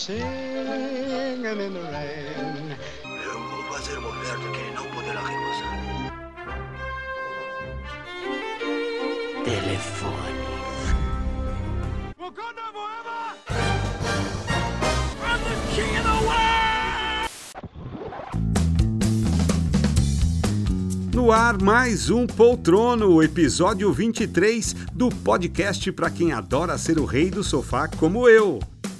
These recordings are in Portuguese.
singing in the rain. Eu vou fazer uma oferta que ele não poderá recusar. Telefone. Wakanda forever! I'm the king of the world! No ar, mais um Poltrono, episódio 23 do podcast para quem adora ser o rei do sofá como eu.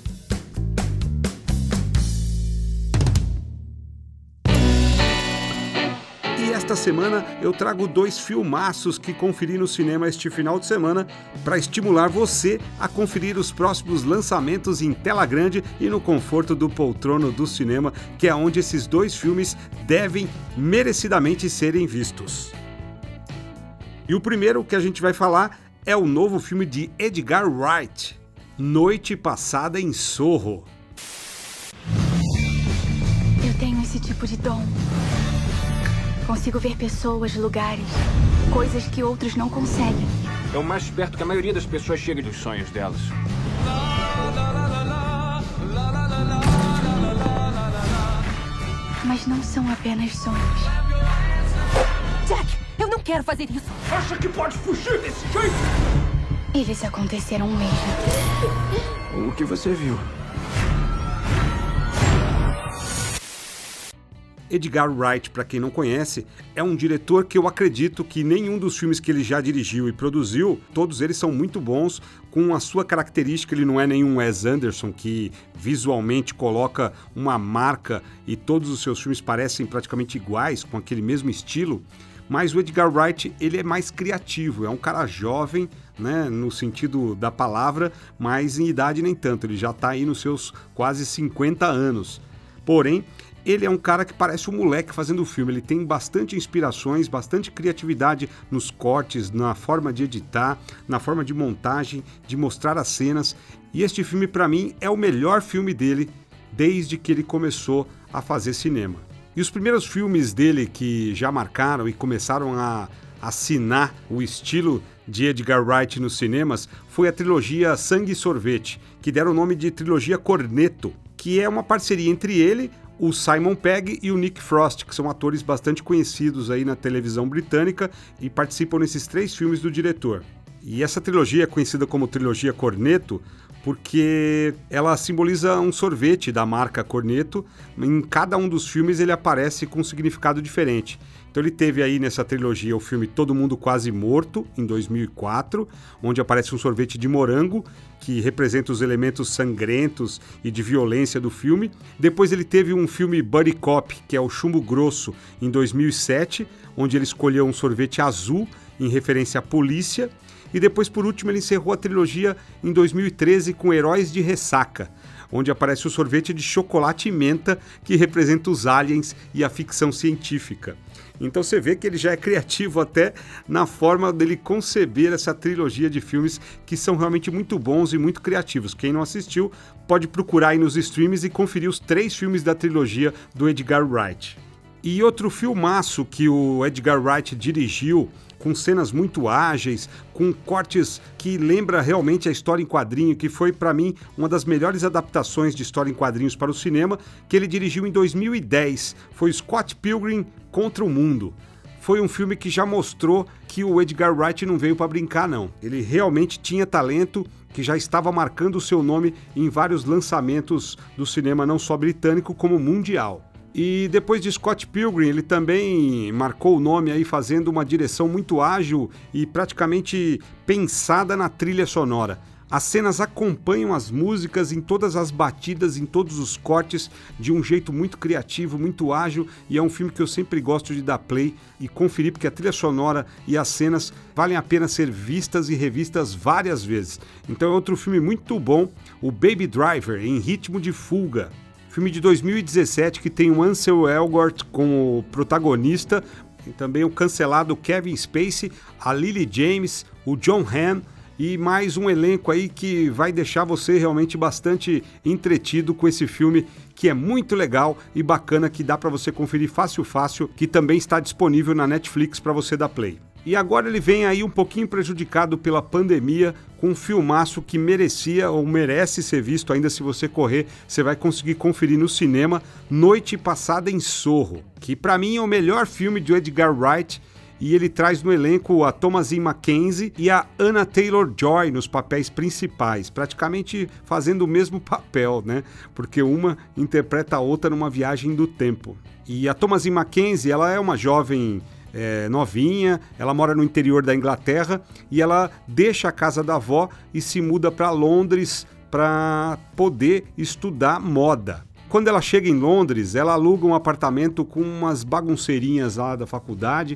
E esta semana eu trago 2 filmaços que conferi no cinema este final de semana para estimular você a conferir os próximos lançamentos em tela grande e no conforto do poltrono do cinema, que é onde esses 2 filmes devem merecidamente serem vistos. E o primeiro que a gente vai falar é o novo filme de Edgar Wright, Noite Passada em Soho. Eu tenho esse tipo de dom. Consigo ver pessoas, lugares, coisas que outros não conseguem. É o mais perto que a maioria das pessoas chega dos sonhos delas. Mas não são apenas sonhos. Jack, eu não quero fazer isso. Acha que pode fugir desse jeito? Eles aconteceram mesmo. O que você viu? Edgar Wright, para quem não conhece, é um diretor que eu acredito que nenhum dos filmes que ele já dirigiu e produziu, todos eles são muito bons, com a sua característica. Ele não é nenhum Wes Anderson que visualmente coloca uma marca e todos os seus filmes parecem praticamente iguais, com aquele mesmo estilo, mas o Edgar Wright, ele é mais criativo, é um cara jovem, né, no sentido da palavra, mas em idade nem tanto, ele já está aí nos seus quase 50 anos. Porém, ele é um cara que parece um moleque fazendo o filme, ele tem bastante inspirações, bastante criatividade nos cortes, na forma de editar, na forma de montagem, de mostrar as cenas, e este filme para mim é o melhor filme dele desde que ele começou a fazer cinema. E os primeiros filmes dele que já marcaram e começaram a assinar o estilo de Edgar Wright nos cinemas foi a trilogia Sangue e Sorvete, que deram o nome de trilogia Cornetto, que é uma parceria entre ele, o Simon Pegg e o Nick Frost, que são atores bastante conhecidos aí na televisão britânica e participam nesses 3 filmes do diretor. E essa trilogia é conhecida como trilogia Cornetto porque ela simboliza um sorvete da marca Cornetto. Em cada um dos filmes ele aparece com um significado diferente. Então ele teve aí nessa trilogia o filme Todo Mundo Quase Morto, em 2004, onde aparece um sorvete de morango, que representa os elementos sangrentos e de violência do filme. Depois ele teve um filme Buddy Cop, que é o Chumbo Grosso, em 2007, onde ele escolheu um sorvete azul, em referência à polícia. E depois, por último, ele encerrou a trilogia em 2013 com Heróis de Ressaca, onde aparece o sorvete de chocolate e menta, que representa os aliens e a ficção científica. Então você vê que ele já é criativo até na forma dele conceber essa trilogia de filmes que são realmente muito bons e muito criativos. Quem não assistiu pode procurar aí nos streams e conferir os 3 filmes da trilogia do Edgar Wright. E outro filmaço que o Edgar Wright dirigiu, com cenas muito ágeis, com cortes que lembra realmente a história em quadrinho, que foi para mim uma das melhores adaptações de história em quadrinhos para o cinema, que ele dirigiu em 2010, foi Scott Pilgrim contra o Mundo. Foi um filme que já mostrou que o Edgar Wright não veio para brincar não, ele realmente tinha talento, que já estava marcando o seu nome em vários lançamentos do cinema não só britânico como mundial. E depois de Scott Pilgrim, ele também marcou o nome aí fazendo uma direção muito ágil e praticamente pensada na trilha sonora. As cenas acompanham as músicas em todas as batidas, em todos os cortes, de um jeito muito criativo, muito ágil, e é um filme que eu sempre gosto de dar play e conferir, porque a trilha sonora e as cenas valem a pena ser vistas e revistas várias vezes. Então é outro filme muito bom, o Baby Driver, Em Ritmo de Fuga. Filme de 2017 que tem o Ansel Elgort como protagonista, e também o cancelado Kevin Spacey, a Lily James, o John Hamm e mais um elenco aí que vai deixar você realmente bastante entretido com esse filme, que é muito legal e bacana, que dá para você conferir fácil, que também está disponível na Netflix para você dar play. E agora ele vem aí um pouquinho prejudicado pela pandemia, com um filmaço que merecia ou merece ser visto. Ainda se você correr, você vai conseguir conferir no cinema, Noite Passada em Sorro, que para mim é o melhor filme de Edgar Wright, e ele traz no elenco a Thomasin McKenzie e a Anya Taylor-Joy nos papéis principais, praticamente fazendo o mesmo papel, né? Porque uma interpreta a outra numa viagem do tempo. E a Thomasin McKenzie, ela é uma jovem novinha, ela mora no interior da Inglaterra e ela deixa a casa da avó e se muda para Londres para poder estudar moda. Quando ela chega em Londres, ela aluga um apartamento com umas bagunceirinhas lá da faculdade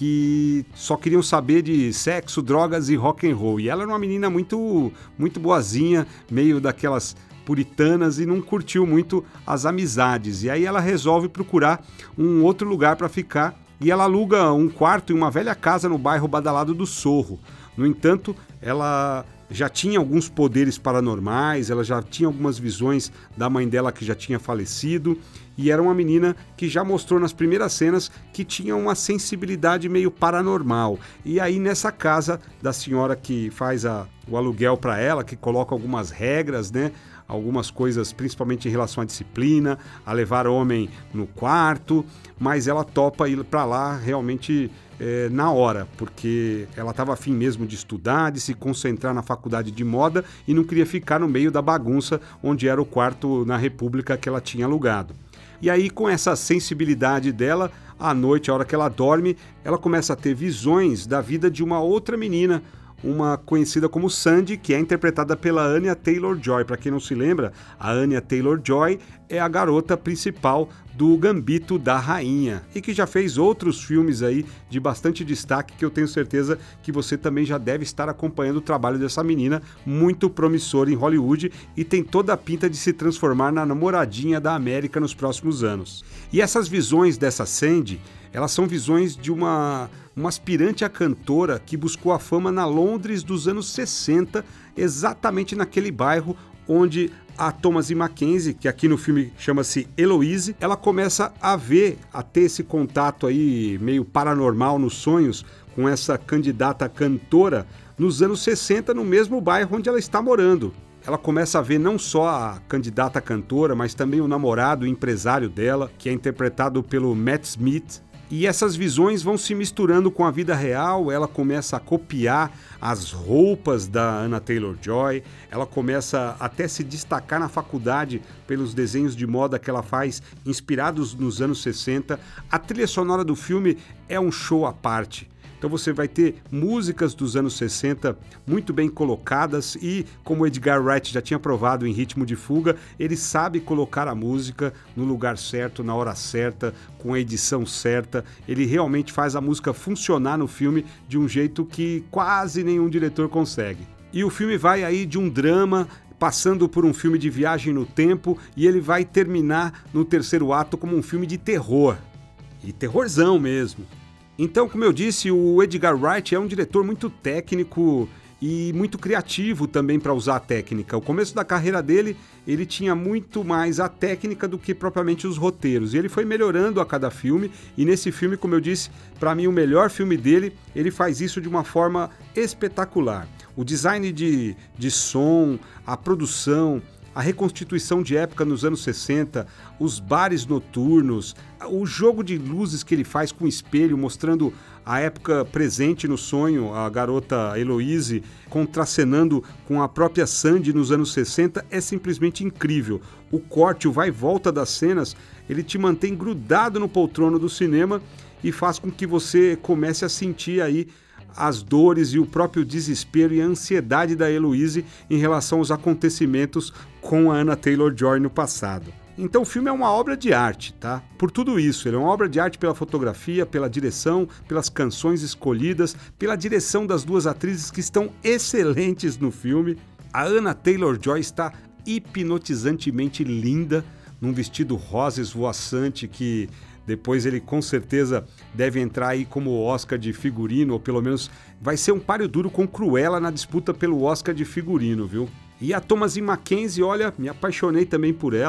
que só queriam saber de sexo, drogas e rock and roll. E ela era uma menina muito boazinha, meio daquelas puritanas, e não curtiu muito as amizades. E aí ela resolve procurar um outro lugar para ficar e ela aluga um quarto em uma velha casa no bairro badalado do Sorro. No entanto, ela já tinha alguns poderes paranormais, ela já tinha algumas visões da mãe dela que já tinha falecido, e era uma menina que já mostrou nas primeiras cenas que tinha uma sensibilidade meio paranormal. E aí nessa casa da senhora que faz o aluguel para ela, que coloca algumas regras, né? Algumas coisas, principalmente em relação à disciplina, a levar homem no quarto, mas ela topa ir para lá realmente na hora, porque ela estava afim mesmo de estudar, de se concentrar na faculdade de moda e não queria ficar no meio da bagunça onde era o quarto na República que ela tinha alugado. E aí, com essa sensibilidade dela, à noite, a hora que ela dorme, ela começa a ter visões da vida de uma outra menina, uma conhecida como Sandy, que é interpretada pela Anya Taylor-Joy. Para quem não se lembra, a Anya Taylor-Joy é a garota principal do Gambito da Rainha e que já fez outros filmes aí de bastante destaque, que eu tenho certeza que você também já deve estar acompanhando o trabalho dessa menina, muito promissora em Hollywood, e tem toda a pinta de se transformar na namoradinha da América nos próximos anos. E essas visões dessa Sandy, elas são visões de uma aspirante a cantora que buscou a fama na Londres dos anos 60, exatamente naquele bairro onde a Thomasin McKenzie, que aqui no filme chama-se Eloise, ela começa a ter esse contato aí meio paranormal nos sonhos com essa candidata cantora nos anos 60, no mesmo bairro onde ela está morando. Ela começa a ver não só a candidata cantora, mas também o namorado, o empresário dela, que é interpretado pelo Matt Smith. E essas visões vão se misturando com a vida real, ela começa a copiar as roupas da Anya Taylor-Joy, ela começa até a se destacar na faculdade pelos desenhos de moda que ela faz, inspirados nos anos 60. A trilha sonora do filme é um show à parte. Então você vai ter músicas dos anos 60 muito bem colocadas e, como Edgar Wright já tinha provado em Ritmo de Fuga, ele sabe colocar a música no lugar certo, na hora certa, com a edição certa. Ele realmente faz a música funcionar no filme de um jeito que quase nenhum diretor consegue. E o filme vai aí de um drama, passando por um filme de viagem no tempo, e ele vai terminar no terceiro ato como um filme de terror. E terrorzão mesmo. Então, como eu disse, o Edgar Wright é um diretor muito técnico e muito criativo também para usar a técnica. O começo da carreira dele, ele tinha muito mais a técnica do que propriamente os roteiros. E ele foi melhorando a cada filme, e nesse filme, como eu disse, para mim o melhor filme dele, ele faz isso de uma forma espetacular. O design de som, a produção, a reconstituição de época nos anos 60, os bares noturnos, o jogo de luzes que ele faz com o espelho, mostrando a época presente no sonho, a garota Eloise contracenando com a própria Sandy nos anos 60, é simplesmente incrível. O corte, o vai e volta das cenas, ele te mantém grudado no poltrono do cinema e faz com que você comece a sentir aí as dores e o próprio desespero e a ansiedade da Eloise em relação aos acontecimentos com a Anya Taylor-Joy no passado. Então o filme é uma obra de arte, tá? Por tudo isso, ele é uma obra de arte pela fotografia, pela direção, pelas canções escolhidas, pela direção das duas atrizes que estão excelentes no filme. A Anya Taylor-Joy está hipnotizantemente linda, num vestido rosa esvoaçante que depois ele com certeza deve entrar aí como Oscar de figurino, ou pelo menos vai ser um páreo duro com Cruella na disputa pelo Oscar de figurino, viu? E a Thomasin McKenzie, olha, me apaixonei também por ela.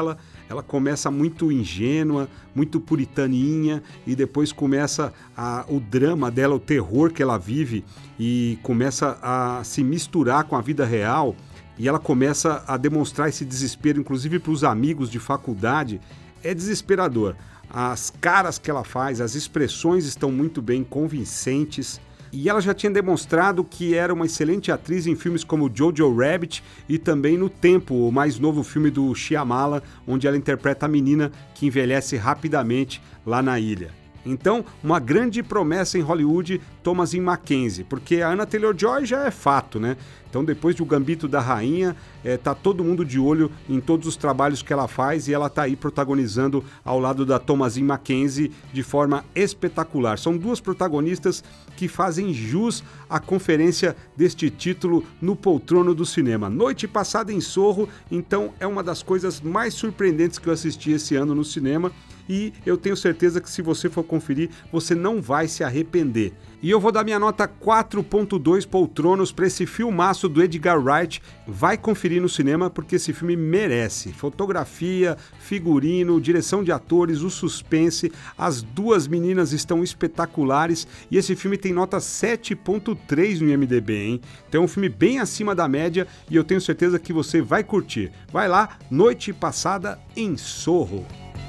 Ela começa muito ingênua, muito puritaninha, e depois começa o drama dela, o terror que ela vive, e começa a se misturar com a vida real, e ela começa a demonstrar esse desespero, inclusive para os amigos de faculdade. É desesperador. As caras que ela faz, as expressões estão muito bem convincentes. E ela já tinha demonstrado que era uma excelente atriz em filmes como Jojo Rabbit e também no Tempo, o mais novo filme do Shyamalan, onde ela interpreta a menina que envelhece rapidamente lá na ilha. Então, uma grande promessa em Hollywood, Thomasin McKenzie, porque a Anya Taylor-Joy já é fato, né? Então, depois de O Gambito da Rainha, tá todo mundo de olho em todos os trabalhos que ela faz, e ela tá aí protagonizando ao lado da Thomasin McKenzie de forma espetacular. São duas protagonistas que fazem jus à conferência deste título no poltrono do cinema. Noite Passada em Sorro, então, é uma das coisas mais surpreendentes que eu assisti esse ano no cinema, e eu tenho certeza que se você for conferir, você não vai se arrepender. E eu vou dar minha nota 4.2 poltronos para esse filmaço do Edgar Wright. Vai conferir no cinema porque esse filme merece. Fotografia, figurino, direção de atores, o suspense, as duas meninas estão espetaculares, e esse filme tem nota 7.3 no IMDb, hein? Então é um filme bem acima da média, e eu tenho certeza que você vai curtir. Vai lá, Noite Passada em Sorro.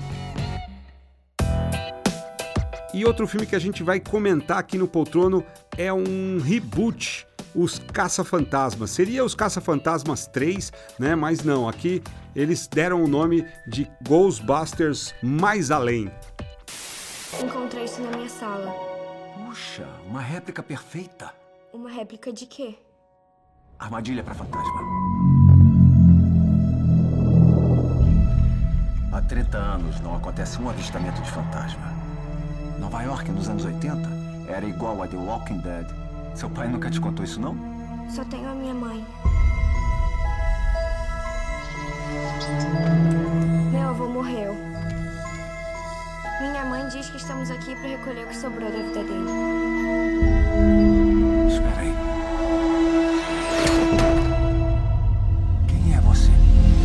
E outro filme que a gente vai comentar aqui no Poltrono é um reboot, Os Caça-Fantasmas. Seria Os Caça-Fantasmas 3, né? Mas não, aqui eles deram o nome de Ghostbusters Mais Além. Encontrei isso na minha sala. Puxa, uma réplica perfeita. Uma réplica de quê? Armadilha para fantasma. Há 30 anos não acontece um avistamento de fantasma. Nova York, nos anos 80, era igual a The Walking Dead. Seu pai nunca te contou isso, não? Só tenho a minha mãe. Meu avô morreu. Minha mãe diz que estamos aqui para recolher o que sobrou da vida dele. Espera aí. Quem é você?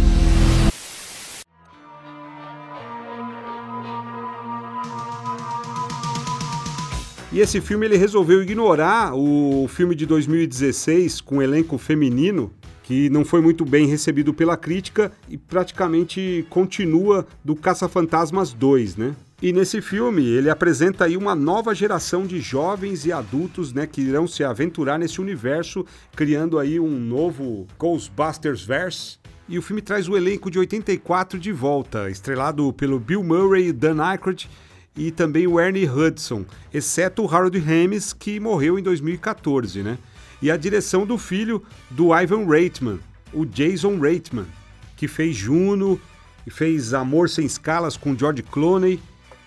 E esse filme ele resolveu ignorar o filme de 2016 com elenco feminino, que não foi muito bem recebido pela crítica, e praticamente continua do Caça-Fantasmas 2, né? E nesse filme ele apresenta aí uma nova geração de jovens e adultos, né, que irão se aventurar nesse universo, criando aí um novo Ghostbusters-verse. E o filme traz o elenco de 84 de volta, estrelado pelo Bill Murray e Dan Aykroyd, e também o Ernie Hudson, exceto o Harold Ramis, que morreu em 2014, né? E a direção do filho do Ivan Reitman, o Jason Reitman, que fez Juno e fez Amor Sem Escalas com George Clooney,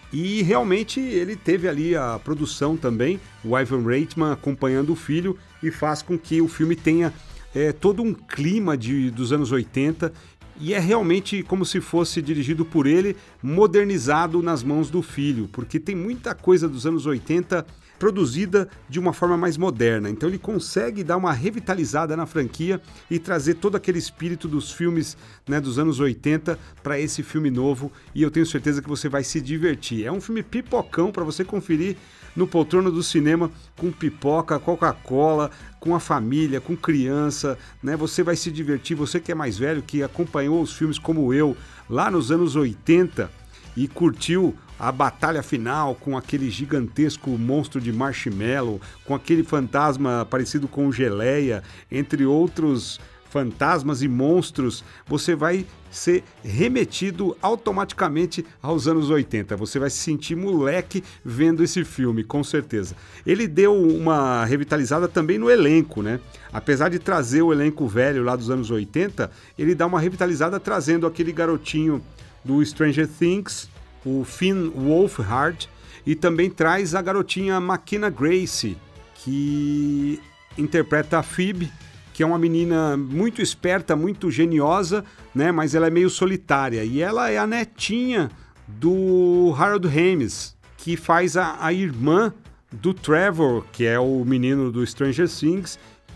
e realmente ele teve ali a produção também, o Ivan Reitman acompanhando o filho, e faz com que o filme tenha todo um clima dos anos 80, e é realmente como se fosse dirigido por ele, modernizado nas mãos do filho, porque tem muita coisa dos anos 80 produzida de uma forma mais moderna. Então ele consegue dar uma revitalizada na franquia e trazer todo aquele espírito dos filmes, né, dos anos 80 para esse filme novo, e eu tenho certeza que você vai se divertir. É um filme pipocão para você conferir no poltrono do cinema, com pipoca, Coca-Cola, com a família, com criança, né? Você vai se divertir, você que é mais velho, que acompanhou os filmes como eu, lá nos anos 80, e curtiu a batalha final com aquele gigantesco monstro de marshmallow, com aquele fantasma parecido com geleia, entre outros fantasmas e monstros, você vai ser remetido automaticamente aos anos 80. Você vai se sentir moleque vendo esse filme, com certeza. Ele deu uma revitalizada também no elenco, né? Apesar de trazer o elenco velho lá dos anos 80, ele dá uma revitalizada trazendo aquele garotinho do Stranger Things, o Finn Wolfhard, e também traz a garotinha McKenna Grace, que interpreta a Phoebe, que é uma menina muito esperta, muito geniosa, né? Mas ela é meio solitária. E ela é a netinha do Harold Ramis, que faz a irmã do Trevor, que é o menino do Stranger Things,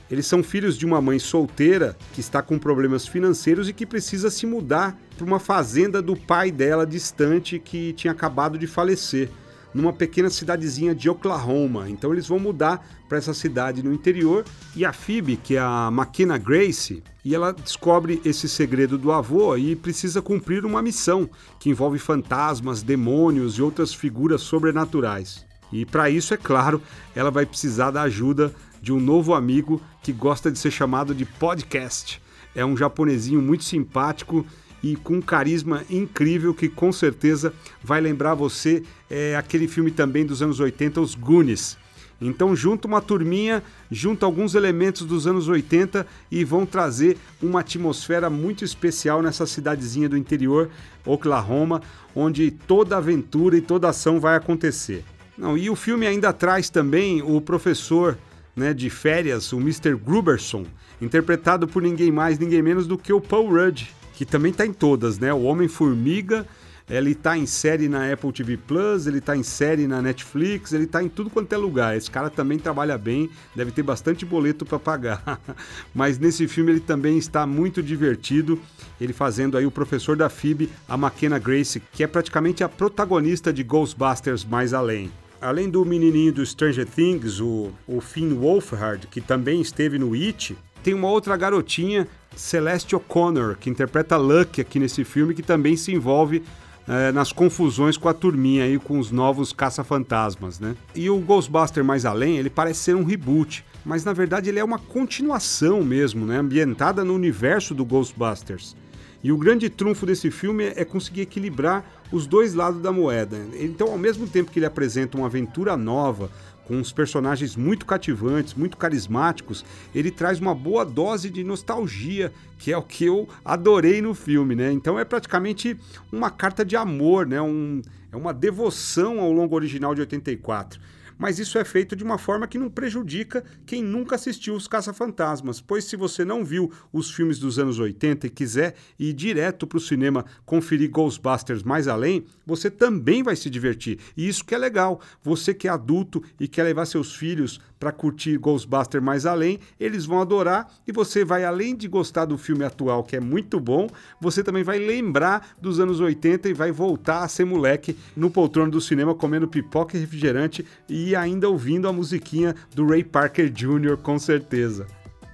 Eles são filhos de uma mãe solteira que está com problemas financeiros e que precisa se mudar para uma fazenda do pai dela distante que tinha acabado de falecer, numa pequena cidadezinha de Oklahoma. Então eles vão mudar para essa cidade no interior e a Phoebe, que é a McKenna Grace, e ela descobre esse segredo do avô e precisa cumprir uma missão que envolve fantasmas, demônios e outras figuras sobrenaturais. E para isso, é claro, ela vai precisar da ajuda de um novo amigo que gosta de ser chamado de Podcast. É um japonesinho muito simpático e com um carisma incrível que com certeza vai lembrar você aquele filme também dos anos 80, Os Goonies. Então junta uma turminha, junta alguns elementos dos anos 80 e vão trazer uma atmosfera muito especial nessa cidadezinha do interior, Oklahoma, onde toda aventura e toda ação vai acontecer. Não, e o filme ainda traz também o professor, né, de férias, o Mr. Gruberson, interpretado por ninguém mais, ninguém menos do que o Paul Rudd, que também está em todas, né? O Homem-Formiga, ele está em série na Apple TV+, ele está em série na Netflix, ele está em tudo quanto é lugar. Esse cara também trabalha bem, deve ter bastante boleto para pagar. Mas nesse filme ele também está muito divertido, ele fazendo aí o professor da Phoebe, a McKenna Grace, que é praticamente a protagonista de Ghostbusters Mais Além. Além do menininho do Stranger Things, o Finn Wolfhard, que também esteve no It, tem uma outra garotinha, Celeste O'Connor, que interpreta Lucky aqui nesse filme, que também se envolve nas confusões com a turminha aí, com os novos caça-fantasmas, né? E o Ghostbuster Mais Além, ele parece ser um reboot, mas na verdade ele é uma continuação mesmo, né? Ambientada no universo do Ghostbusters. E o grande trunfo desse filme é conseguir equilibrar os dois lados da moeda. Então, ao mesmo tempo que ele apresenta uma aventura nova, com uns personagens muito cativantes, muito carismáticos, ele traz uma boa dose de nostalgia, que é o que eu adorei no filme, né? Então é praticamente uma carta de amor, né? É uma devoção ao longo original de 84. Mas isso é feito de uma forma que não prejudica quem nunca assistiu Os Caça-Fantasmas, pois se você não viu os filmes dos anos 80 e quiser ir direto para o cinema conferir Ghostbusters Mais Além, você também vai se divertir. E isso que é legal, você que é adulto e quer levar seus filhos para curtir Ghostbusters Mais Além, eles vão adorar e você vai, além de gostar do filme atual, que é muito bom, você também vai lembrar dos anos 80 e vai voltar a ser moleque no poltrona do cinema comendo pipoca e refrigerante e ainda ouvindo a musiquinha do Ray Parker Jr., com certeza.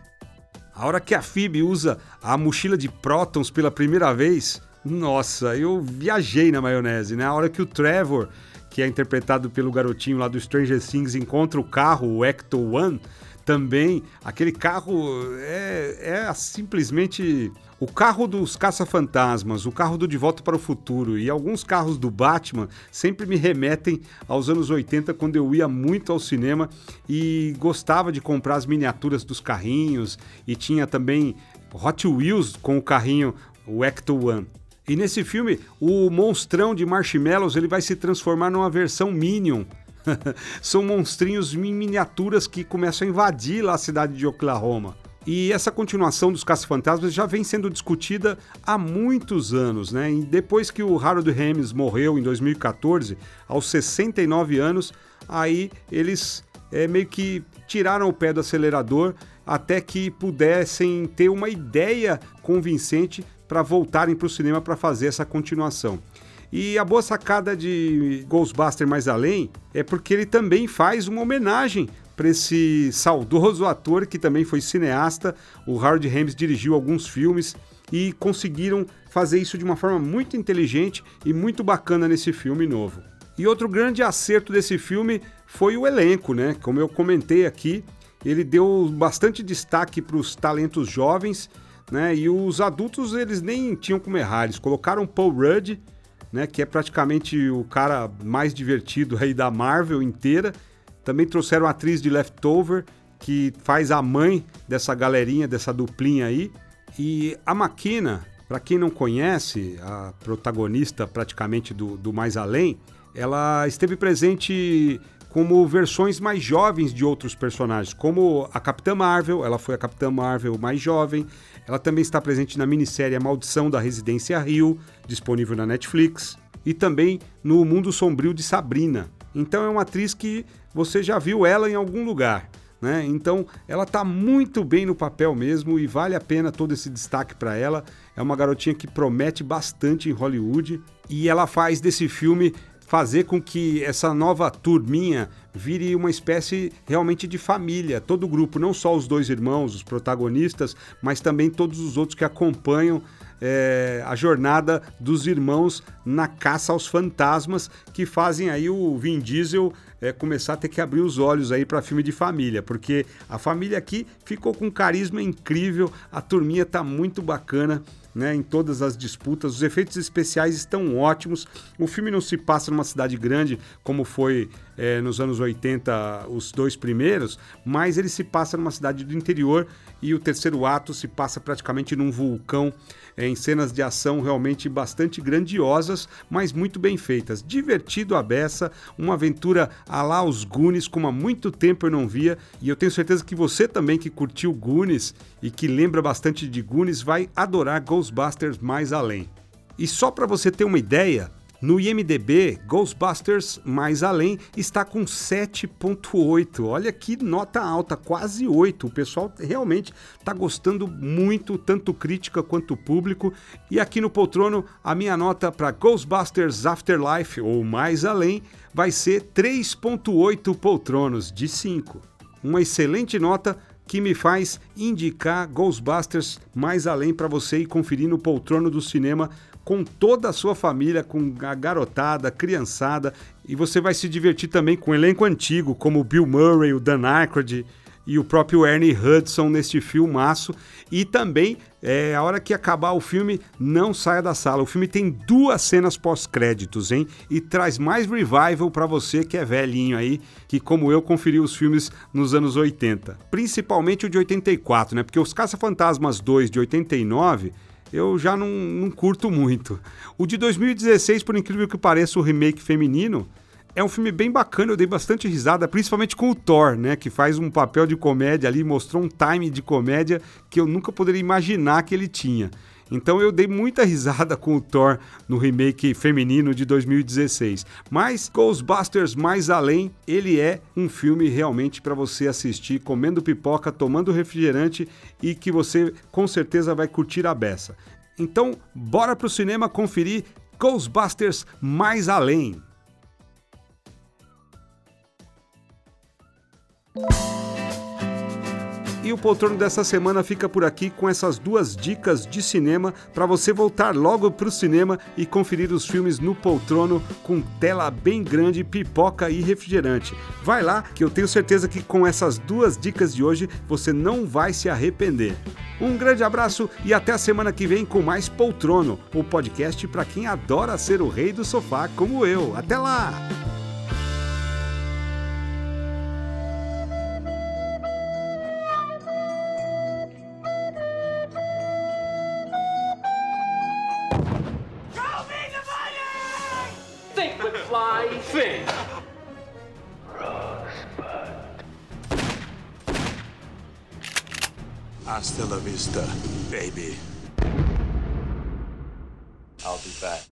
A hora que a Phoebe usa a mochila de prótons pela primeira vez, nossa, eu viajei na maionese, né? A hora que o Trevor, que é interpretado pelo garotinho lá do Stranger Things, encontra o carro, o Ecto-1, também, aquele carro é simplesmente o carro dos caça-fantasmas, o carro do De Volta para o Futuro, e alguns carros do Batman sempre me remetem aos anos 80, quando eu ia muito ao cinema e gostava de comprar as miniaturas dos carrinhos, e tinha também Hot Wheels com o carrinho, o Ecto-1. E nesse filme, o monstrão de marshmallows ele vai se transformar numa versão Minion. São monstrinhos em miniaturas que começam a invadir lá a cidade de Oklahoma. E essa continuação dos Caça-Fantasmas já vem sendo discutida há muitos anos, né? E depois que o Harold Ramis morreu em 2014, aos 69 anos, aí eles meio que tiraram o pé do acelerador até que pudessem ter uma ideia convincente para voltarem para o cinema para fazer essa continuação. E a boa sacada de Ghostbusters Mais Além é porque ele também faz uma homenagem para esse saudoso ator que também foi cineasta. O Harold Ramis dirigiu alguns filmes e conseguiram fazer isso de uma forma muito inteligente e muito bacana nesse filme novo. E outro grande acerto desse filme foi o elenco, né? Como eu comentei aqui, ele deu bastante destaque para os talentos jovens, né? E os adultos eles nem tinham como errar, eles colocaram Paul Rudd, né, que é praticamente o cara mais divertido aí da Marvel inteira. Também trouxeram a atriz de Leftover, que faz a mãe dessa galerinha, dessa duplinha aí. E a McKenna, para quem não conhece, a protagonista praticamente do Mais Além, ela esteve presente como versões mais jovens de outros personagens, como a Capitã Marvel, ela foi a Capitã Marvel mais jovem. Ela também está presente na minissérie A Maldição da Residência Hill, disponível na Netflix, e também no Mundo Sombrio de Sabrina. Então é uma atriz que você já viu ela em algum lugar, né? Então ela tá muito bem no papel mesmo e vale a pena todo esse destaque para ela. É uma garotinha que promete bastante em Hollywood e ela faz desse filme fazer com que essa nova turminha vire uma espécie realmente de família. Todo o grupo, não só os dois irmãos, os protagonistas, mas também todos os outros que acompanham a jornada dos irmãos na caça aos fantasmas, que fazem aí o Vin Diesel começar a ter que abrir os olhos aí para filme de família, porque a família aqui ficou com um carisma incrível, a turminha tá muito bacana, né, em todas as disputas, os efeitos especiais estão ótimos, o filme não se passa numa cidade grande como foi nos anos 80 os dois primeiros, mas ele se passa numa cidade do interior e o terceiro ato se passa praticamente num vulcão, em cenas de ação realmente bastante grandiosas, mas muito bem feitas, divertido à beça, uma aventura à lá os Goonies, como há muito tempo eu não via, e eu tenho certeza que você também que curtiu Goonies e que lembra bastante de Goonies vai adorar Ghostbusters Mais Além. E só para você ter uma ideia, no IMDb, Ghostbusters Mais Além está com 7.8. Olha que nota alta, quase 8. O pessoal realmente está gostando muito, tanto crítica quanto público. E aqui no Poltrono, a minha nota para Ghostbusters Afterlife, ou Mais Além, vai ser 3.8 poltronos de 5. Uma excelente nota que me faz indicar Ghostbusters Mais Além para você ir conferir no Poltrono do Cinema com toda a sua família, com a garotada, a criançada, e você vai se divertir também com o elenco antigo, como o Bill Murray, o Dan Aykroyd e o próprio Ernie Hudson neste filmaço. E também, a hora que acabar o filme, não saia da sala. O filme tem 2 cenas pós-créditos, hein? E traz mais revival para você que é velhinho aí, que como eu conferiu os filmes nos anos 80. Principalmente o de 84, né? Porque os Caça-Fantasmas 2 de 89... eu já não curto muito. O de 2016, por incrível que pareça, o remake feminino, é um filme bem bacana, eu dei bastante risada, principalmente com o Thor, né, que faz um papel de comédia ali, mostrou um time de comédia que eu nunca poderia imaginar que ele tinha. Então eu dei muita risada com o Thor no remake feminino de 2016. Mas Ghostbusters Mais Além, ele é um filme realmente para você assistir comendo pipoca, tomando refrigerante e que você com certeza vai curtir a beça. Então bora pro cinema conferir Ghostbusters Mais Além. E o Poltrono dessa semana fica por aqui com essas 2 dicas de cinema para você voltar logo pro cinema e conferir os filmes no Poltrono com tela bem grande, pipoca e refrigerante. Vai lá que eu tenho certeza que com essas 2 dicas de hoje você não vai se arrepender. Um grande abraço e até a semana que vem com mais Poltrono, o podcast para quem adora ser o rei do sofá como eu. Até lá! Thing. Hasta la vista, baby. I'll be back.